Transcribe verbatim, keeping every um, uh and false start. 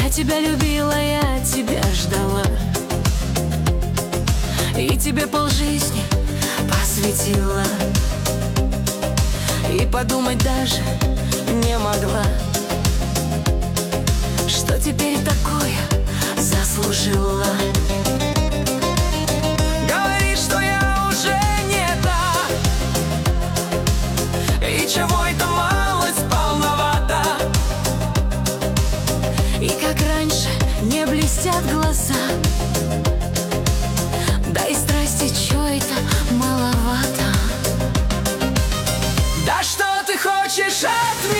Я тебя любила, я тебя ждала, и тебе полжизни посвятила, и подумать даже не могла, что теперь такое заслужила. Говоришь, что я уже не та, и чего это малость полновата, и как раньше не блестят глаза, да и страсти, чё это маловато. Да что ты хочешь от меня?